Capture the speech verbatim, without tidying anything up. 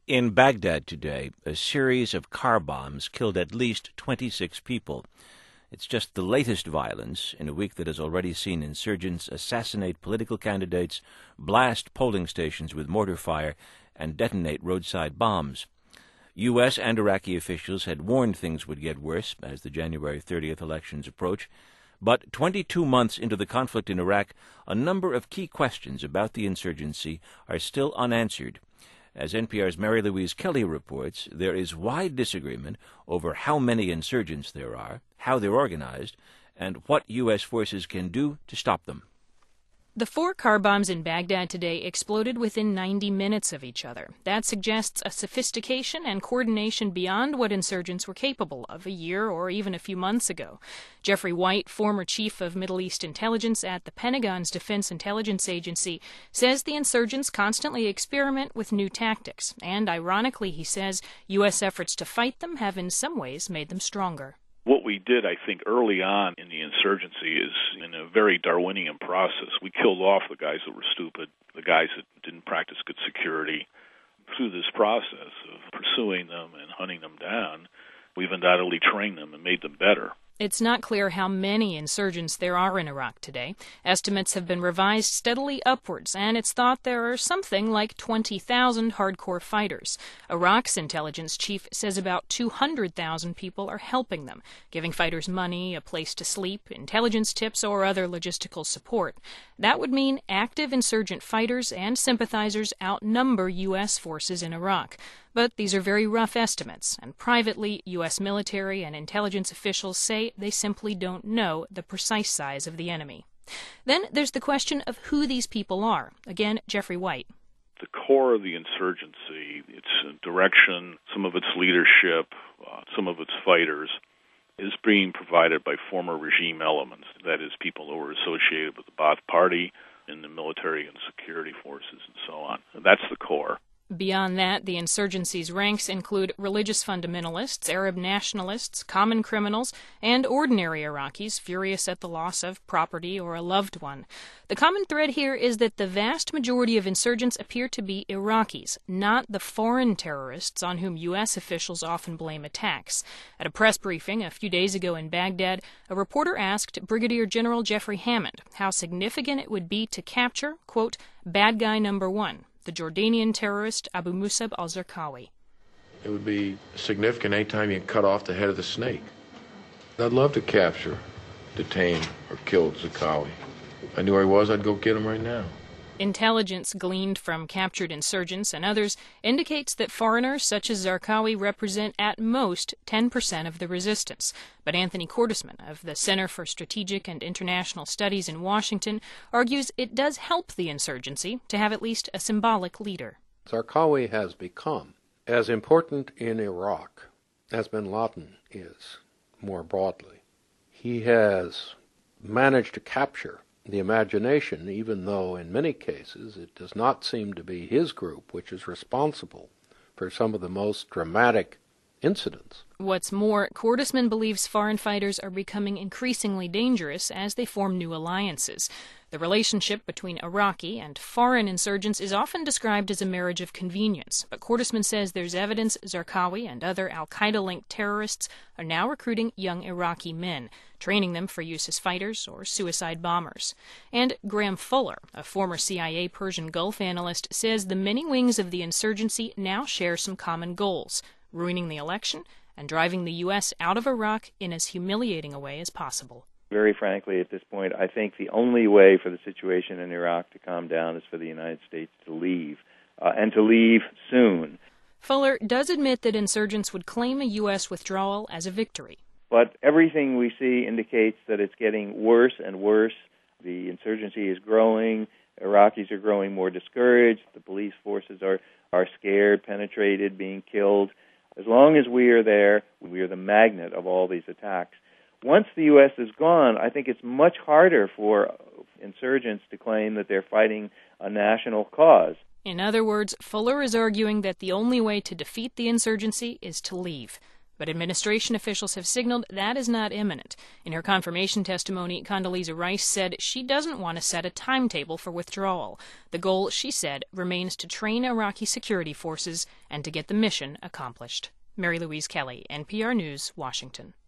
In Baghdad today, a series of car bombs killed at least twenty-six people. It's just the latest violence in a week that has already seen insurgents assassinate political candidates, blast polling stations with mortar fire, and detonate roadside bombs. U S and Iraqi officials had warned things would get worse as the January thirtieth elections approach. But twenty-two months into the conflict in Iraq, a number of key questions about the insurgency are still unanswered. As N P R's Mary Louise Kelly reports, there is wide disagreement over how many insurgents there are, how they're organized, and what U S forces can do to stop them. The four car bombs in Baghdad today exploded within ninety minutes of each other. That suggests a sophistication and coordination beyond what insurgents were capable of a year or even a few months ago. Jeffrey White, former chief of Middle East intelligence at the Pentagon's Defense Intelligence Agency, says the insurgents constantly experiment with new tactics. And ironically, he says, U S efforts to fight them have in some ways made them stronger. What we did, I think, early on in the insurgency is in a very Darwinian process. We killed off the guys that were stupid, the guys that didn't practice good security. Through this process of pursuing them and hunting them down, we've undoubtedly trained them and made them better. It's not clear how many insurgents there are in Iraq today. Estimates have been revised steadily upwards, and it's thought there are something like twenty thousand hardcore fighters. Iraq's intelligence chief says about two hundred thousand people are helping them, giving fighters money, a place to sleep, intelligence tips, or other logistical support. That would mean active insurgent fighters and sympathizers outnumber U S forces in Iraq. But these are very rough estimates, and privately, U S military and intelligence officials say they simply don't know the precise size of the enemy. Then there's the question of who these people are. Again, Jeffrey White. The core of the insurgency, its direction, some of its leadership, uh, some of its fighters, is being provided by former regime elements, that is, people who are associated with the Ba'ath Party in the military and security forces and so on. That's the core. Beyond that, the insurgency's ranks include religious fundamentalists, Arab nationalists, common criminals, and ordinary Iraqis furious at the loss of property or a loved one. The common thread here is that the vast majority of insurgents appear to be Iraqis, not the foreign terrorists on whom U S officials often blame attacks. At a press briefing a few days ago in Baghdad, a reporter asked Brigadier General Jeffrey Hammond how significant it would be to capture, quote, bad guy number one, the Jordanian terrorist Abu Musab al-Zarqawi. It would be significant any time you cut off the head of the snake. I'd love to capture, detain, or kill Zarqawi. If I knew where he was, I'd go get him right now. Intelligence gleaned from captured insurgents and others indicates that foreigners such as Zarqawi represent at most ten percent of the resistance. But Anthony Cordesman of the Center for Strategic and International Studies in Washington argues it does help the insurgency to have at least a symbolic leader. Zarqawi has become as important in Iraq as bin Laden is, more broadly. He has managed to capture the imagination, even though in many cases it does not seem to be his group which is responsible for some of the most dramatic incidents. What's more, Cordesman believes foreign fighters are becoming increasingly dangerous as they form new alliances. The relationship between Iraqi and foreign insurgents is often described as a marriage of convenience, but Cordesman says there's evidence Zarqawi and other al-Qaeda-linked terrorists are now recruiting young Iraqi men, training them for use as fighters or suicide bombers. And Graham Fuller, a former C I A Persian Gulf analyst, says the many wings of the insurgency now share some common goals: ruining the election and driving the U S out of Iraq in as humiliating a way as possible. Very frankly, at this point, I think the only way for the situation in Iraq to calm down is for the United States to leave, uh, and to leave soon. Fuller does admit that insurgents would claim a U S withdrawal as a victory. But everything we see indicates that it's getting worse and worse. The insurgency is growing. Iraqis are growing more discouraged. The police forces are, are scared, penetrated, being killed. As long as we are there, we are the magnet of all these attacks. Once the U S is gone, I think it's much harder for insurgents to claim that they're fighting a national cause. In other words, Fuller is arguing that the only way to defeat the insurgency is to leave. But administration officials have signaled that is not imminent. In her confirmation testimony, Condoleezza Rice said she doesn't want to set a timetable for withdrawal. The goal, she said, remains to train Iraqi security forces and to get the mission accomplished. Mary Louise Kelly, N P R News, Washington.